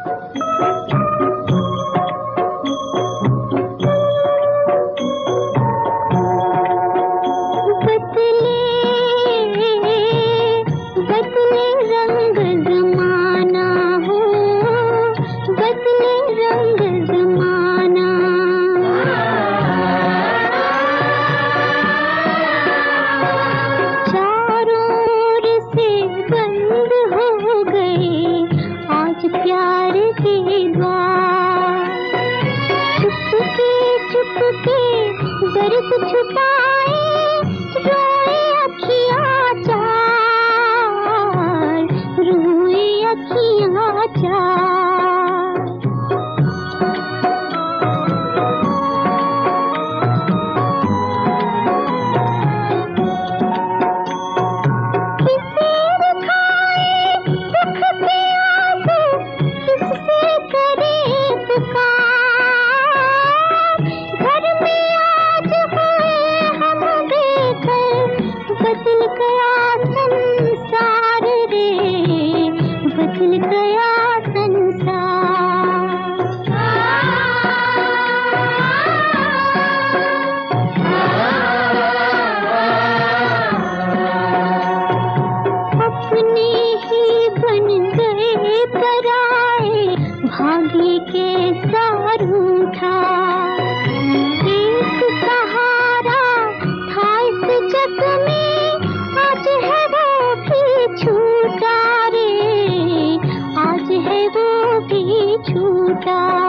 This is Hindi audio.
प्यार के द्वार, चुपके चुपके दर्द छुपाए, रोए अखियाँ चार, रोए अखियाँ चार। किसे दिखाए दुख के आंसू, किससे करे पुकार, घर में आज हुए हम बेघर, बदल गया संसार रे, बदल गया अपने ही बन गए पराए, भाग्य के सार उठा, एक सहारा था इस जग में, आज है वो भी छूटा रे, आज है वो भी छूटा।